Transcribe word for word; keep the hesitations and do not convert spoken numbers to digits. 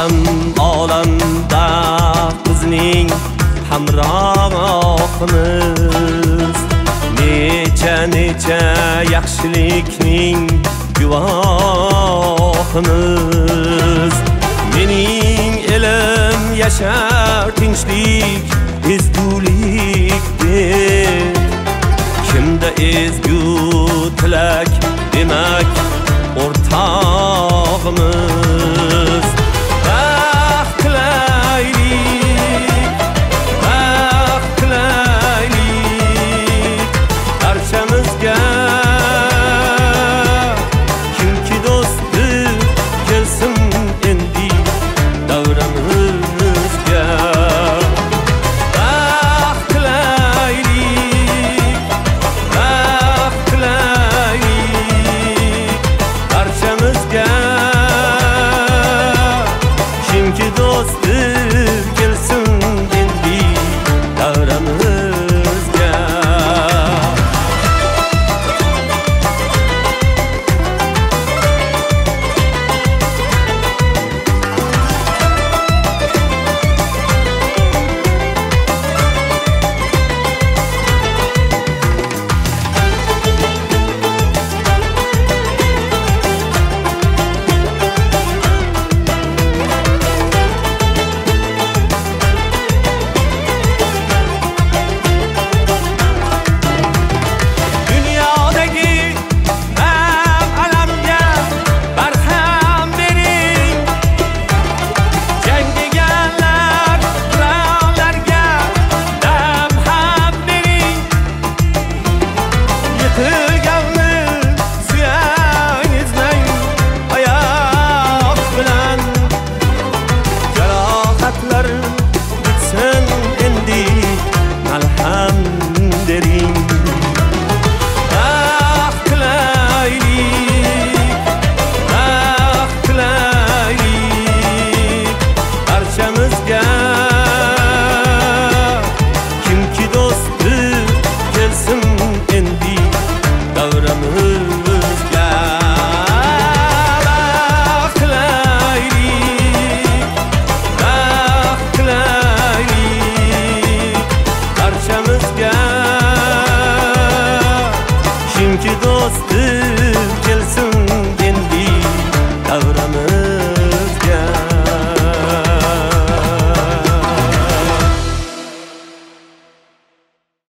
olam olamda bizning hamrohimiz, necha necha yaxshilikning guvohimiz. Mening elim yashar tinchlik, ezgulik deb, kimda ezgu tilak demak o'rtog'imiz. Baxt tilaylik, baxt tilaylik barchamizga, kimki do'stdir kelsin endi davramizga. Baxt tilaylik, baxt tilaylik barchamizga, kimki do'stdir kelsin endi davramizga. Kimki do'stdir